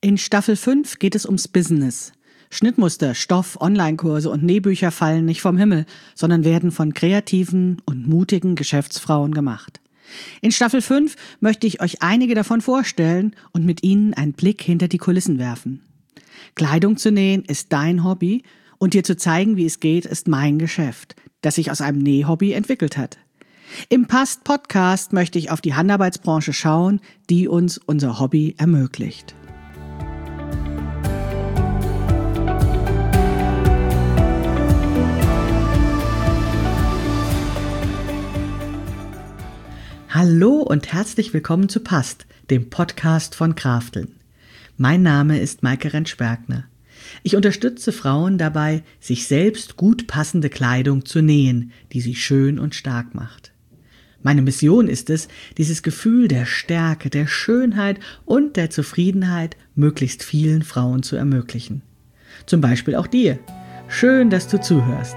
In Staffel 5 geht es ums Business. Schnittmuster, Stoff, Online-Kurse und Nähbücher fallen nicht vom Himmel, sondern werden von kreativen und mutigen Geschäftsfrauen gemacht. In Staffel 5 möchte ich euch einige davon vorstellen und mit ihnen einen Blick hinter die Kulissen werfen. Kleidung zu nähen ist dein Hobby und dir zu zeigen, wie es geht, ist mein Geschäft, das sich aus einem Nähhobby entwickelt hat. Im Podcast möchte ich auf die Handarbeitsbranche schauen, die uns unser Hobby ermöglicht. Hallo und herzlich willkommen zu Past, dem Podcast von Krafteln. Mein Name ist Maike Rentsch-Bergner. Ich unterstütze Frauen dabei, sich selbst gut passende Kleidung zu nähen, die sie schön und stark macht. Meine Mission ist es, dieses Gefühl der Stärke, der Schönheit und der Zufriedenheit möglichst vielen Frauen zu ermöglichen. Zum Beispiel auch dir. Schön, dass du zuhörst.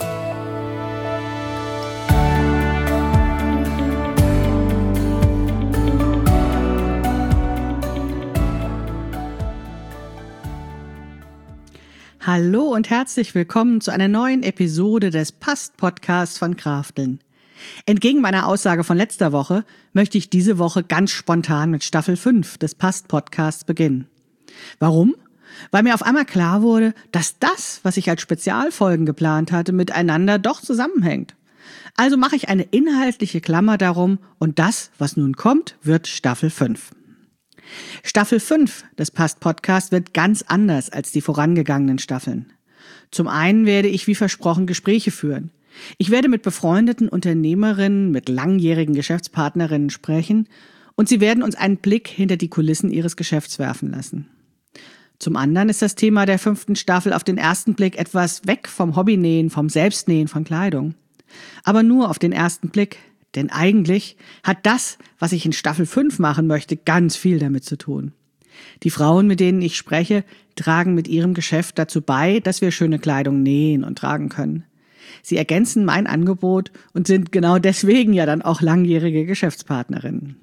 Hallo und herzlich willkommen zu einer neuen Episode des Past-Podcasts von Krafteln. Entgegen meiner Aussage von letzter Woche möchte ich diese Woche ganz spontan mit Staffel 5 des Past-Podcasts beginnen. Warum? Weil mir auf einmal klar wurde, dass das, was ich als Spezialfolgen geplant hatte, miteinander doch zusammenhängt. Also mache ich eine inhaltliche Klammer darum und das, was nun kommt, wird Staffel 5. Staffel 5 des Past-Podcasts wird ganz anders als die vorangegangenen Staffeln. Zum einen werde ich, wie versprochen, Gespräche führen. Ich werde mit befreundeten Unternehmerinnen, mit langjährigen Geschäftspartnerinnen sprechen und sie werden uns einen Blick hinter die Kulissen ihres Geschäfts werfen lassen. Zum anderen ist das Thema der 5. Staffel auf den ersten Blick etwas weg vom Hobbynähen, vom Selbstnähen von Kleidung. Aber nur auf den ersten Blick. Denn eigentlich hat das, was ich in Staffel 5 machen möchte, ganz viel damit zu tun. Die Frauen, mit denen ich spreche, tragen mit ihrem Geschäft dazu bei, dass wir schöne Kleidung nähen und tragen können. Sie ergänzen mein Angebot und sind genau deswegen ja dann auch langjährige Geschäftspartnerinnen.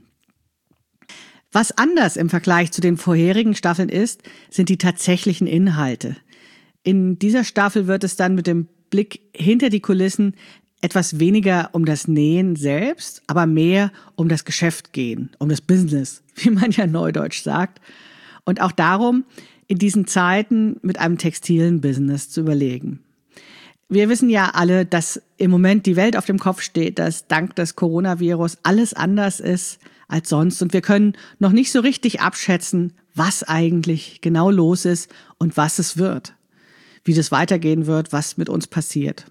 Was anders im Vergleich zu den vorherigen Staffeln ist, sind die tatsächlichen Inhalte. In dieser Staffel wird es dann mit dem Blick hinter die Kulissen etwas weniger um das Nähen selbst, aber mehr um das Geschäft gehen, um das Business, wie man ja neudeutsch sagt. Und auch darum, in diesen Zeiten mit einem textilen Business zu überlegen. Wir wissen ja alle, dass im Moment die Welt auf dem Kopf steht, dass dank des Coronavirus alles anders ist als sonst. Und wir können noch nicht so richtig abschätzen, was eigentlich genau los ist und was es wird, wie das weitergehen wird, was mit uns passiert.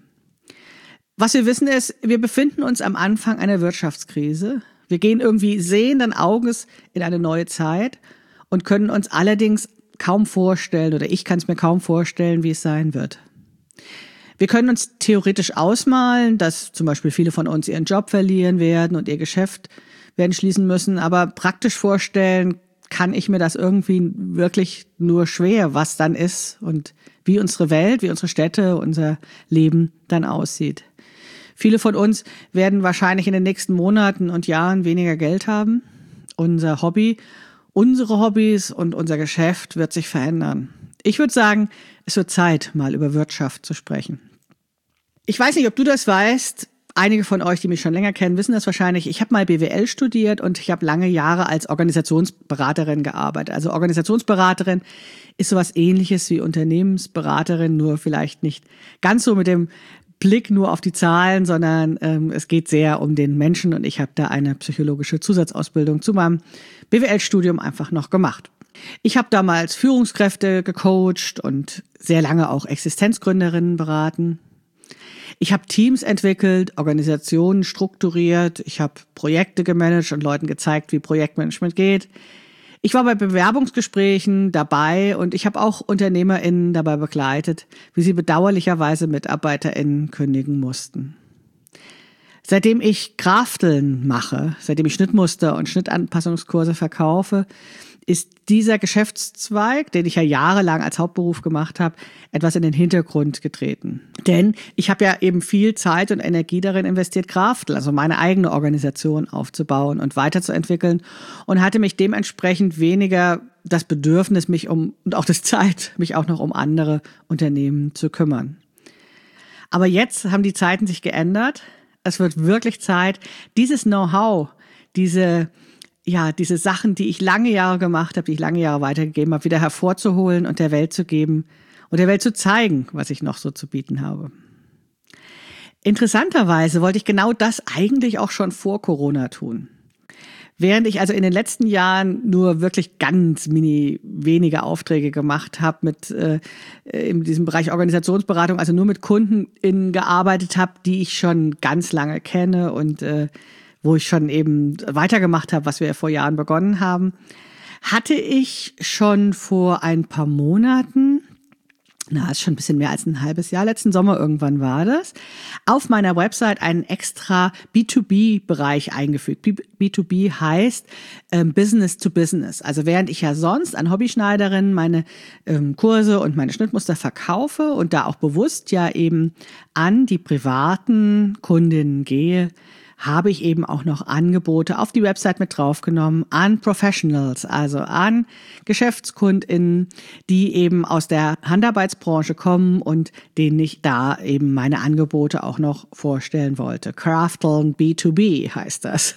Was wir wissen ist, wir befinden uns am Anfang einer Wirtschaftskrise. Wir gehen irgendwie sehenden Auges in eine neue Zeit und können uns allerdings kaum vorstellen, oder ich kann es mir kaum vorstellen, wie es sein wird. Wir können uns theoretisch ausmalen, dass zum Beispiel viele von uns ihren Job verlieren werden und ihr Geschäft werden schließen müssen, aber praktisch vorstellen kann ich mir das irgendwie wirklich nur schwer, was dann ist und wie unsere Welt, wie unsere Städte, unser Leben dann aussieht. Viele von uns werden wahrscheinlich in den nächsten Monaten und Jahren weniger Geld haben. Unser Hobby, unsere Hobbys und unser Geschäft wird sich verändern. Ich würde sagen, es wird Zeit, mal über Wirtschaft zu sprechen. Ich weiß nicht, ob du das weißt. Einige von euch, die mich schon länger kennen, wissen das wahrscheinlich. Ich habe mal BWL studiert und ich habe lange Jahre als Organisationsberaterin gearbeitet. Also Organisationsberaterin ist sowas Ähnliches wie Unternehmensberaterin, nur vielleicht nicht ganz so mit dem Blick nur auf die Zahlen, sondern es geht sehr um den Menschen und ich habe da eine psychologische Zusatzausbildung zu meinem BWL-Studium einfach noch gemacht. Ich habe damals Führungskräfte gecoacht und sehr lange auch Existenzgründerinnen beraten. Ich habe Teams entwickelt, Organisationen strukturiert, ich habe Projekte gemanagt und Leuten gezeigt, wie Projektmanagement geht. Ich war bei Bewerbungsgesprächen dabei und ich habe auch UnternehmerInnen dabei begleitet, wie sie bedauerlicherweise MitarbeiterInnen kündigen mussten. Seitdem ich Krafteln mache, seitdem ich Schnittmuster und Schnittanpassungskurse verkaufe, ist dieser Geschäftszweig, den ich ja jahrelang als Hauptberuf gemacht habe, etwas in den Hintergrund getreten. Denn ich habe ja eben viel Zeit und Energie darin investiert, Kraftel, also meine eigene Organisation aufzubauen und weiterzuentwickeln und hatte mich dementsprechend weniger das Bedürfnis und auch das Zeit, mich auch noch um andere Unternehmen zu kümmern. Aber jetzt haben die Zeiten sich geändert. Es wird wirklich Zeit, dieses Know-how, diese Sachen, die ich lange Jahre gemacht habe, die ich lange Jahre weitergegeben habe, wieder hervorzuholen und der Welt zu geben und der Welt zu zeigen, was ich noch so zu bieten habe. Interessanterweise wollte ich genau das eigentlich auch schon vor Corona tun. Während ich also in den letzten Jahren nur wirklich ganz wenige Aufträge gemacht habe in diesem Bereich Organisationsberatung, also nur mit KundInnen gearbeitet habe, die ich schon ganz lange kenne und wo ich schon eben weitergemacht habe, was wir vor Jahren begonnen haben, hatte ich schon vor ein paar Monaten, ist schon ein bisschen mehr als ein halbes Jahr, letzten Sommer irgendwann war das, auf meiner Website einen extra B2B-Bereich eingefügt. B2B heißt Business to Business. Also während ich ja sonst an Hobbyschneiderinnen meine Kurse und meine Schnittmuster verkaufe und da auch bewusst ja eben an die privaten Kundinnen gehe, habe ich eben auch noch Angebote auf die Website mit draufgenommen an Professionals, also an GeschäftskundInnen, die eben aus der Handarbeitsbranche kommen und denen ich da eben meine Angebote auch noch vorstellen wollte. Crafteln B2B heißt das.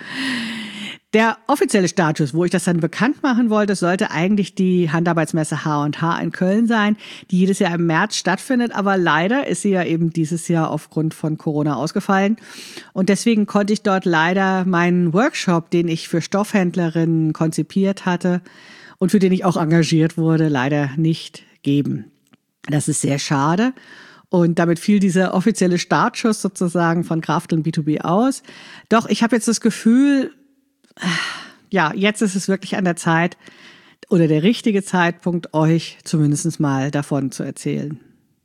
Der offizielle Status, wo ich das dann bekannt machen wollte, sollte eigentlich die Handarbeitsmesse H&H in Köln sein, die jedes Jahr im März stattfindet. Aber leider ist sie ja eben dieses Jahr aufgrund von Corona ausgefallen. Und deswegen konnte ich dort leider meinen Workshop, den ich für Stoffhändlerinnen konzipiert hatte und für den ich auch engagiert wurde, leider nicht geben. Das ist sehr schade. Und damit fiel dieser offizielle Startschuss sozusagen von Crafteln B2B aus. Doch ich habe jetzt das Gefühl, ja, jetzt ist es wirklich an der Zeit oder der richtige Zeitpunkt, euch zumindest mal davon zu erzählen.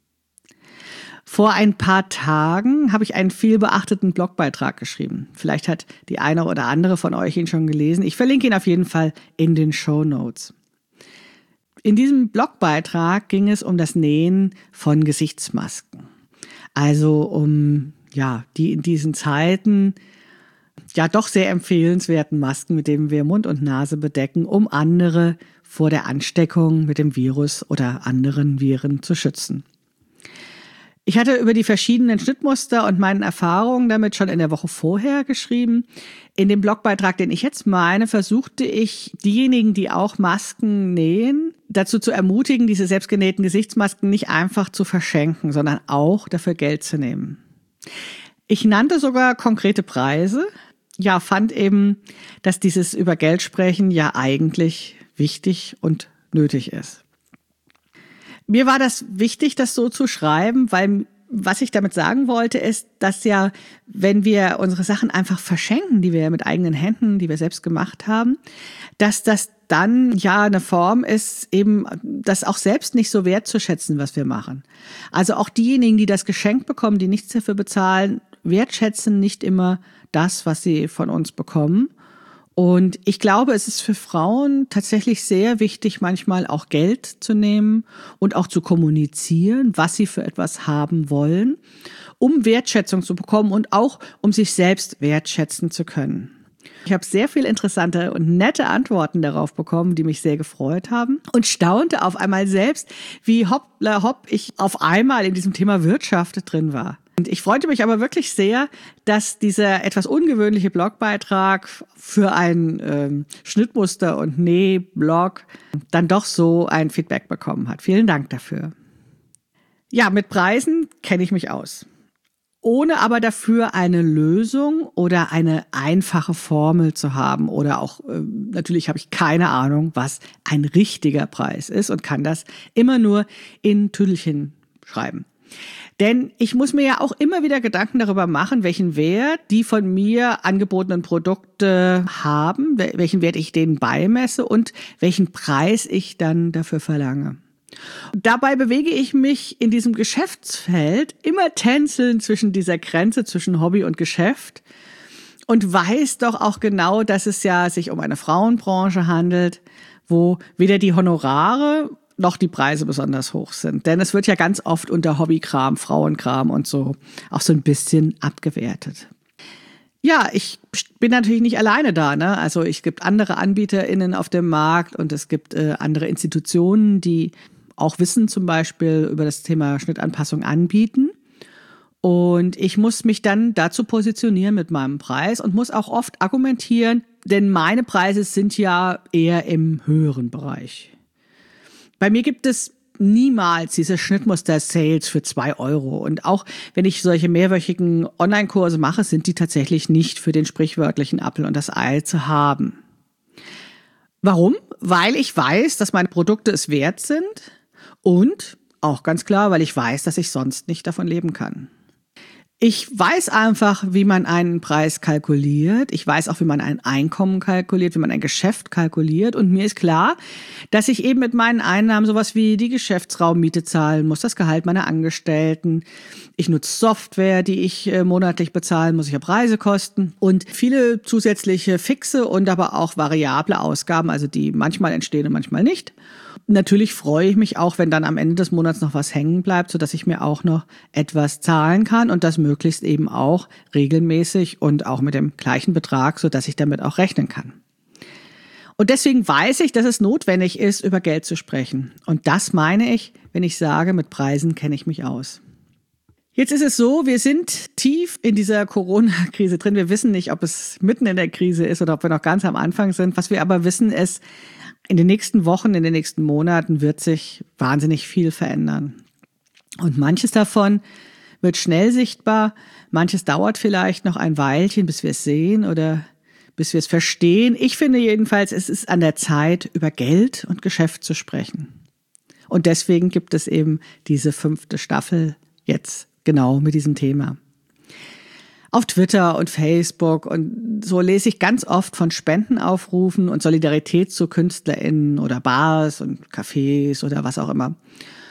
Vor ein paar Tagen habe ich einen viel beachteten Blogbeitrag geschrieben. Vielleicht hat die eine oder andere von euch ihn schon gelesen. Ich verlinke ihn auf jeden Fall in den Shownotes. In diesem Blogbeitrag ging es um das Nähen von Gesichtsmasken. Also um, die in diesen Zeiten doch sehr empfehlenswerten Masken, mit denen wir Mund und Nase bedecken, um andere vor der Ansteckung mit dem Virus oder anderen Viren zu schützen. Ich hatte über die verschiedenen Schnittmuster und meinen Erfahrungen damit schon in der Woche vorher geschrieben. In dem Blogbeitrag, den ich jetzt meine, versuchte ich, diejenigen, die auch Masken nähen, dazu zu ermutigen, diese selbstgenähten Gesichtsmasken nicht einfach zu verschenken, sondern auch dafür Geld zu nehmen. Ich nannte sogar konkrete Preise. Fand eben, dass dieses über Geld sprechen ja eigentlich wichtig und nötig ist. Mir war das wichtig, das so zu schreiben, weil was ich damit sagen wollte, ist, dass ja, wenn wir unsere Sachen einfach verschenken, die wir mit eigenen Händen, die wir selbst gemacht haben, dass das dann eine Form ist, eben das auch selbst nicht so wertzuschätzen, was wir machen. Also auch diejenigen, die das geschenkt bekommen, die nichts dafür bezahlen, wertschätzen nicht immer das, was sie von uns bekommen. Und ich glaube, es ist für Frauen tatsächlich sehr wichtig, manchmal auch Geld zu nehmen und auch zu kommunizieren, was sie für etwas haben wollen, um Wertschätzung zu bekommen und auch um sich selbst wertschätzen zu können. Ich habe sehr viel interessante und nette Antworten darauf bekommen, die mich sehr gefreut haben und staunte auf einmal selbst, wie hoppla hopp ich auf einmal in diesem Thema Wirtschaft drin war. Und ich freute mich aber wirklich sehr, dass dieser etwas ungewöhnliche Blogbeitrag für ein Schnittmuster- und Nähblog dann doch so ein Feedback bekommen hat. Vielen Dank dafür. Ja, mit Preisen kenne ich mich aus. Ohne aber dafür eine Lösung oder eine einfache Formel zu haben oder auch, natürlich habe ich keine Ahnung, was ein richtiger Preis ist und kann das immer nur in Tüdelchen schreiben. Denn ich muss mir ja auch immer wieder Gedanken darüber machen, welchen Wert die von mir angebotenen Produkte haben, welchen Wert ich denen beimesse und welchen Preis ich dann dafür verlange. Dabei bewege ich mich in diesem Geschäftsfeld immer tänzelnd zwischen dieser Grenze zwischen Hobby und Geschäft und weiß doch auch genau, dass es ja sich um eine Frauenbranche handelt, wo weder die Honorare noch die Preise besonders hoch sind. Denn es wird ja ganz oft unter Hobbykram, Frauenkram und so auch so ein bisschen abgewertet. Ja, ich bin natürlich nicht alleine da, ne? Also es gibt andere AnbieterInnen auf dem Markt und es gibt andere Institutionen, die auch Wissen zum Beispiel über das Thema Schnittanpassung anbieten. Und ich muss mich dann dazu positionieren mit meinem Preis und muss auch oft argumentieren, denn meine Preise sind ja eher im höheren Bereich. Bei mir gibt es niemals diese Schnittmuster-Sales für 2 Euro. Und auch wenn ich solche mehrwöchigen Online-Kurse mache, sind die tatsächlich nicht für den sprichwörtlichen Apfel und das Ei zu haben. Warum? Weil ich weiß, dass meine Produkte es wert sind und auch ganz klar, weil ich weiß, dass ich sonst nicht davon leben kann. Ich weiß einfach, wie man einen Preis kalkuliert. Ich weiß auch, wie man ein Einkommen kalkuliert, wie man ein Geschäft kalkuliert. Und mir ist klar, dass ich eben mit meinen Einnahmen sowas wie die Geschäftsraummiete zahlen muss, das Gehalt meiner Angestellten. Ich nutze Software, die ich monatlich bezahlen muss. Ich habe Reisekosten und viele zusätzliche fixe und aber auch variable Ausgaben, also die manchmal entstehen und manchmal nicht. Natürlich freue ich mich auch, wenn dann am Ende des Monats noch was hängen bleibt, sodass ich mir auch noch etwas zahlen kann und das möglichst eben auch regelmäßig und auch mit dem gleichen Betrag, sodass ich damit auch rechnen kann. Und deswegen weiß ich, dass es notwendig ist, über Geld zu sprechen. Und das meine ich, wenn ich sage, mit Preisen kenne ich mich aus. Jetzt ist es so, wir sind tief in dieser Corona-Krise drin. Wir wissen nicht, ob es mitten in der Krise ist oder ob wir noch ganz am Anfang sind. Was wir aber wissen ist, in den nächsten Wochen, in den nächsten Monaten wird sich wahnsinnig viel verändern. Und manches davon wird schnell sichtbar, manches dauert vielleicht noch ein Weilchen, bis wir es sehen oder bis wir es verstehen. Ich finde jedenfalls, es ist an der Zeit, über Geld und Geschäft zu sprechen. Und deswegen gibt es eben diese 5. Staffel jetzt genau mit diesem Thema. Auf Twitter und Facebook und so lese ich ganz oft von Spendenaufrufen und Solidarität zu KünstlerInnen oder Bars und Cafés oder was auch immer.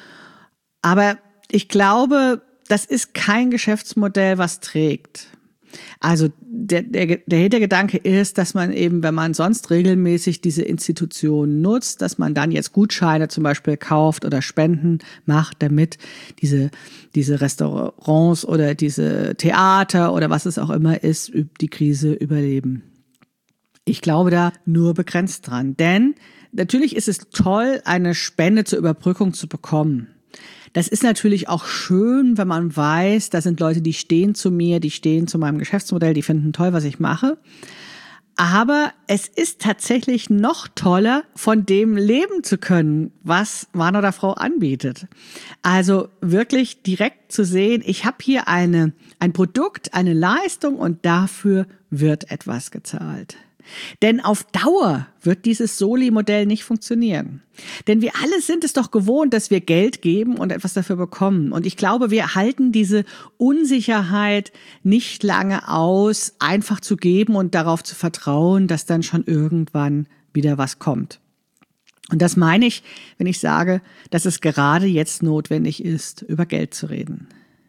Aber ich glaube, das ist kein Geschäftsmodell, was trägt. Also der Hintergedanke ist, dass man eben, wenn man sonst regelmäßig diese Institutionen nutzt, dass man dann jetzt Gutscheine zum Beispiel kauft oder Spenden macht, damit diese Restaurants oder diese Theater oder was es auch immer ist, die Krise überleben. Ich glaube da nur begrenzt dran, denn natürlich ist es toll, eine Spende zur Überbrückung zu bekommen. Das ist natürlich auch schön, wenn man weiß, da sind Leute, die stehen zu mir, die stehen zu meinem Geschäftsmodell, die finden toll, was ich mache. Aber es ist tatsächlich noch toller, von dem leben zu können, was Mann oder Frau anbietet. Also wirklich direkt zu sehen, ich habe hier ein Produkt, eine Leistung und dafür wird etwas gezahlt. Denn auf Dauer wird dieses Soli-Modell nicht funktionieren. Denn wir alle sind es doch gewohnt, dass wir Geld geben und etwas dafür bekommen. Und ich glaube, wir halten diese Unsicherheit nicht lange aus, einfach zu geben und darauf zu vertrauen, dass dann schon irgendwann wieder was kommt. Und das meine ich, wenn ich sage, dass es gerade jetzt notwendig ist, über Geld zu reden.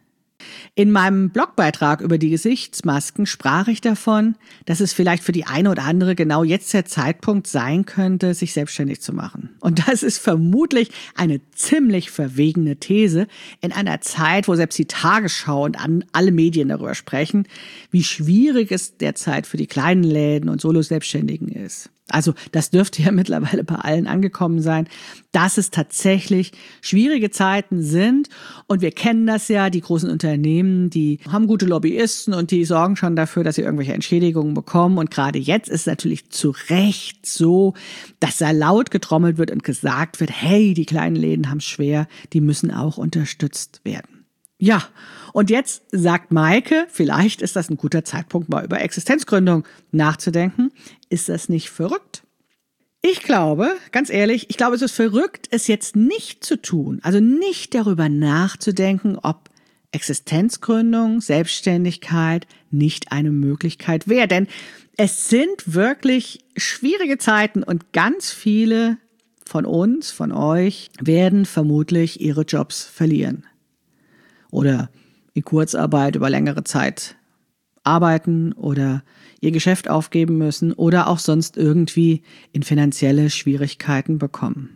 In meinem Blogbeitrag über die Gesichtsmasken sprach ich davon, dass es vielleicht für die eine oder andere genau jetzt der Zeitpunkt sein könnte, sich selbstständig zu machen. Und das ist vermutlich eine ziemlich verwegene These in einer Zeit, wo selbst die Tagesschau und alle Medien darüber sprechen, wie schwierig es derzeit für die kleinen Läden und Solo-Selbstständigen ist. Also das dürfte ja mittlerweile bei allen angekommen sein, dass es tatsächlich schwierige Zeiten sind. Und wir kennen das ja, die großen Unternehmen, die haben gute Lobbyisten und die sorgen schon dafür, dass sie irgendwelche Entschädigungen bekommen. Und gerade jetzt ist es natürlich zu Recht so, dass da laut getrommelt wird und gesagt wird, hey, die kleinen Läden haben es schwer, die müssen auch unterstützt werden. Ja, und jetzt sagt Maike, vielleicht ist das ein guter Zeitpunkt, mal über Existenzgründung nachzudenken. Ist das nicht verrückt? Ich glaube, ganz ehrlich, es ist verrückt, es jetzt nicht zu tun. Also nicht darüber nachzudenken, ob Existenzgründung, Selbstständigkeit nicht eine Möglichkeit wäre. Denn es sind wirklich schwierige Zeiten und ganz viele von uns, von euch, werden vermutlich ihre Jobs verlieren. Oder in Kurzarbeit über längere Zeit arbeiten oder ihr Geschäft aufgeben müssen oder auch sonst irgendwie in finanzielle Schwierigkeiten bekommen.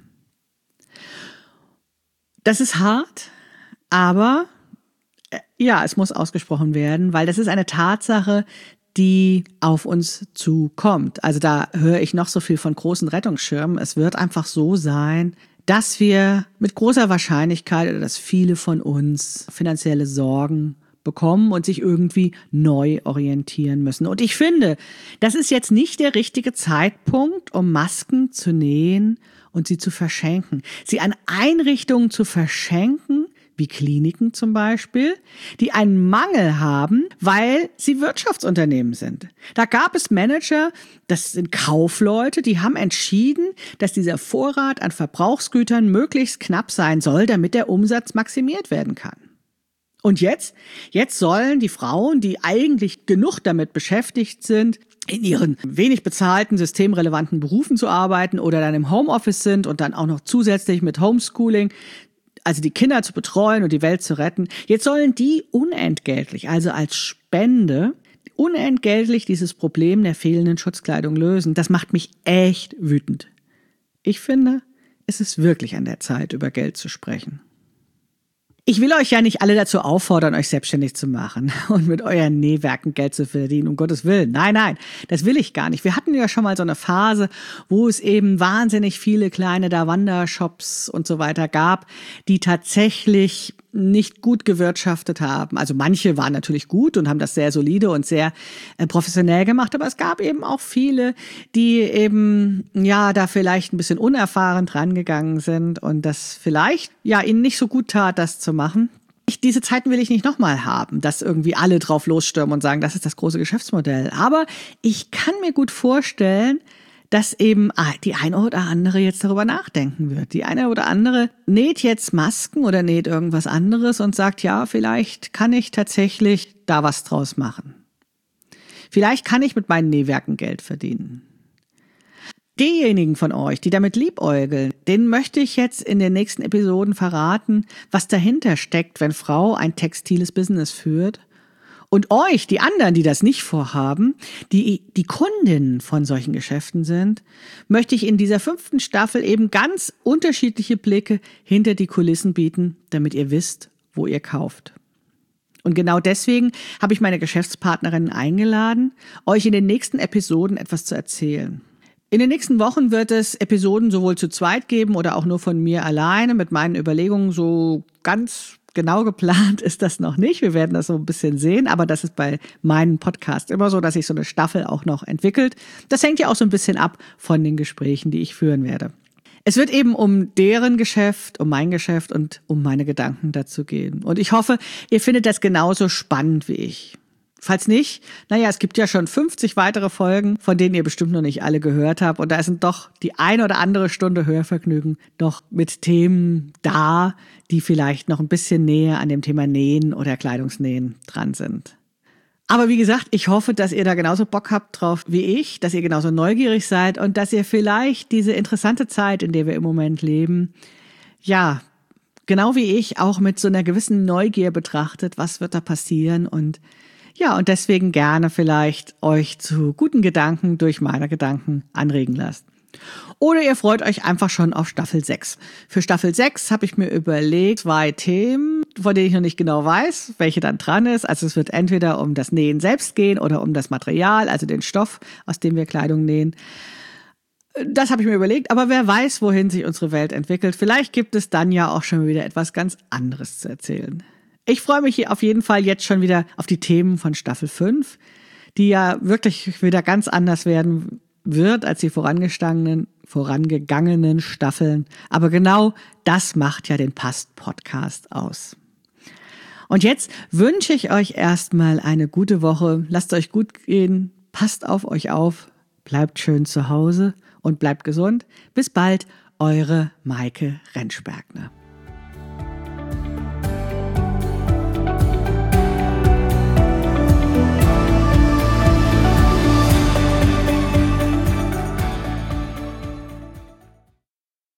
Das ist hart, aber ja, es muss ausgesprochen werden, weil das ist eine Tatsache, die auf uns zukommt. Also da höre ich noch so viel von großen Rettungsschirmen. Es wird einfach so sein, dass wir mit großer Wahrscheinlichkeit oder dass viele von uns finanzielle Sorgen bekommen und sich irgendwie neu orientieren müssen. Und ich finde, das ist jetzt nicht der richtige Zeitpunkt, um Masken zu nähen und sie zu verschenken. Sie an Einrichtungen zu verschenken, wie Kliniken zum Beispiel, die einen Mangel haben, weil sie Wirtschaftsunternehmen sind. Da gab es Manager, das sind Kaufleute, die haben entschieden, dass dieser Vorrat an Verbrauchsgütern möglichst knapp sein soll, damit der Umsatz maximiert werden kann. Und jetzt sollen die Frauen, die eigentlich genug damit beschäftigt sind, in ihren wenig bezahlten, systemrelevanten Berufen zu arbeiten oder dann im Homeoffice sind und dann auch noch zusätzlich mit Homeschooling, also die Kinder zu betreuen und die Welt zu retten, jetzt sollen die unentgeltlich, also als Spende, unentgeltlich dieses Problem der fehlenden Schutzkleidung lösen. Das macht mich echt wütend. Ich finde, es ist wirklich an der Zeit, über Geld zu sprechen. Ich will euch ja nicht alle dazu auffordern, euch selbstständig zu machen und mit euren Nähwerken Geld zu verdienen, um Gottes Willen. Nein, das will ich gar nicht. Wir hatten ja schon mal so eine Phase, wo es eben wahnsinnig viele kleine Davanda-Shops und so weiter gab, die tatsächlich nicht gut gewirtschaftet haben. Also manche waren natürlich gut und haben das sehr solide und sehr professionell gemacht, aber es gab eben auch viele, die eben da vielleicht ein bisschen unerfahren dran gegangen sind und das vielleicht ihnen nicht so gut tat, das zu machen. Diese Zeiten will ich nicht nochmal haben, dass irgendwie alle drauf losstürmen und sagen, das ist das große Geschäftsmodell. Aber ich kann mir gut vorstellen, dass eben die eine oder andere jetzt darüber nachdenken wird. Die eine oder andere näht jetzt Masken oder näht irgendwas anderes und sagt, ja, vielleicht kann ich tatsächlich da was draus machen. Vielleicht kann ich mit meinen Nähwerken Geld verdienen. Diejenigen von euch, die damit liebäugeln, denen möchte ich jetzt in den nächsten Episoden verraten, was dahinter steckt, wenn Frau ein textiles Business führt. Und euch, die anderen, die das nicht vorhaben, die Kundinnen von solchen Geschäften sind, möchte ich in dieser 5. Staffel eben ganz unterschiedliche Blicke hinter die Kulissen bieten, damit ihr wisst, wo ihr kauft. Und genau deswegen habe ich meine Geschäftspartnerinnen eingeladen, euch in den nächsten Episoden etwas zu erzählen. In den nächsten Wochen wird es Episoden sowohl zu zweit geben oder auch nur von mir alleine mit meinen Überlegungen. So ganz genau geplant ist das noch nicht. Wir werden das so ein bisschen sehen, aber das ist bei meinem Podcast immer so, dass sich so eine Staffel auch noch entwickelt. Das hängt ja auch so ein bisschen ab von den Gesprächen, die ich führen werde. Es wird eben um deren Geschäft, um mein Geschäft und um meine Gedanken dazu gehen. Und ich hoffe, ihr findet das genauso spannend wie ich. Falls nicht, es gibt ja schon 50 weitere Folgen, von denen ihr bestimmt noch nicht alle gehört habt. Und da sind doch die eine oder andere Stunde Hörvergnügen noch mit Themen da, die vielleicht noch ein bisschen näher an dem Thema Nähen oder Kleidungsnähen dran sind. Aber wie gesagt, ich hoffe, dass ihr da genauso Bock habt drauf wie ich, dass ihr genauso neugierig seid und dass ihr vielleicht diese interessante Zeit, in der wir im Moment leben, genau wie ich, auch mit so einer gewissen Neugier betrachtet, was wird da passieren und deswegen gerne vielleicht euch zu guten Gedanken durch meine Gedanken anregen lasst. Oder ihr freut euch einfach schon auf Staffel 6. Für Staffel 6 habe ich mir überlegt, 2 Themen, von denen ich noch nicht genau weiß, welche dann dran ist. Also es wird entweder um das Nähen selbst gehen oder um das Material, also den Stoff, aus dem wir Kleidung nähen. Das habe ich mir überlegt, aber wer weiß, wohin sich unsere Welt entwickelt. Vielleicht gibt es dann ja auch schon wieder etwas ganz anderes zu erzählen. Ich freue mich hier auf jeden Fall jetzt schon wieder auf die Themen von Staffel 5, die ja wirklich wieder ganz anders werden wird als die vorangegangenen Staffeln. Aber genau das macht ja den Past-Podcast aus. Und jetzt wünsche ich euch erstmal eine gute Woche. Lasst euch gut gehen, passt auf euch auf, bleibt schön zu Hause und bleibt gesund. Bis bald, eure Maike Rentschbergner.